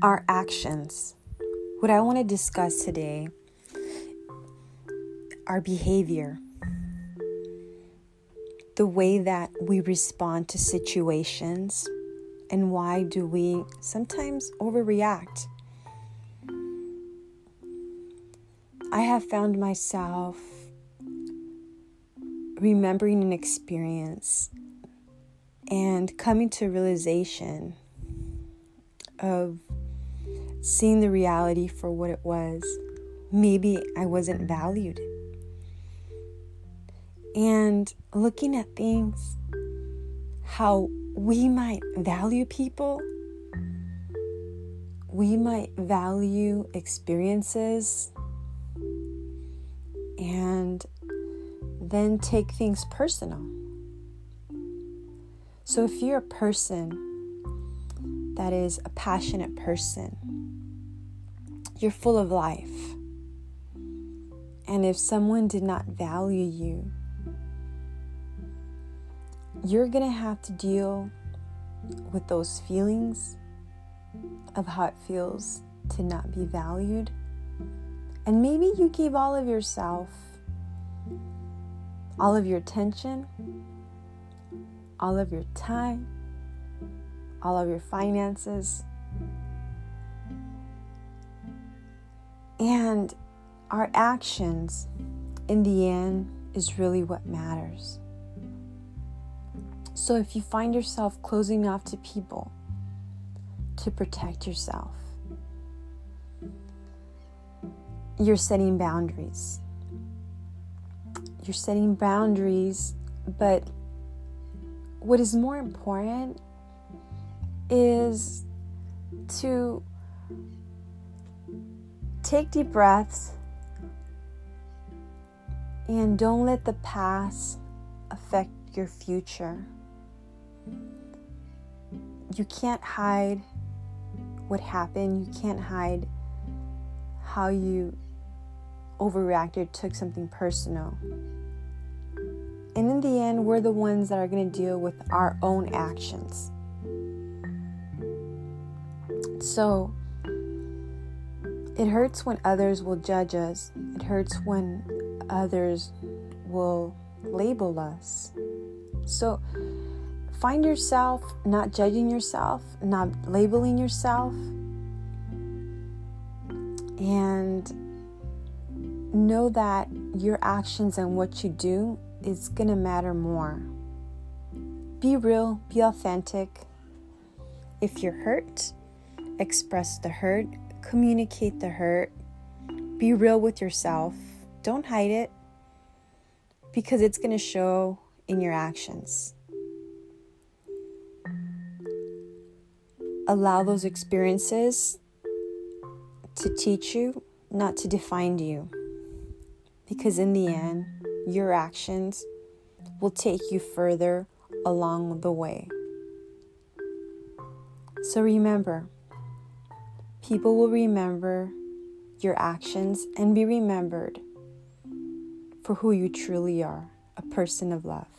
our actions. What I want to discuss today, our behavior, the way that we respond to situations, and why do we sometimes overreact. I have found myself remembering an experience and coming to a realization of seeing the reality for what it was. Maybe I wasn't valued. And looking at things, how we might value people, we might value experiences, and then take things personal. So if you're a person that is a passionate person, you're full of life. And if someone did not value you, you're going to have to deal with those feelings of how it feels to not be valued. And maybe you gave all of yourself, all of your attention, all of your time, all of your finances. And our actions, in the end, is really what matters. So if you find yourself closing off to people to protect yourself, you're setting boundaries. You're setting boundaries, but what is more important is to take deep breaths and don't let the past affect your future. You can't hide what happened. You can't hide how you overreacted, took something personal. And in the end, we're the ones that are going to deal with our own actions. So it hurts when others will judge us. It hurts when others will label us. So find yourself not judging yourself, not labeling yourself, and know that your actions and what you do is going to matter more. Be real, be authentic. If you're hurt, express the hurt, communicate the hurt. Be real with yourself. Don't hide it, because it's going to show in your actions. Allow those experiences to teach you, not to define you. Because in the end, your actions will take you further along the way. So remember, people will remember your actions and be remembered for who you truly are, a person of love.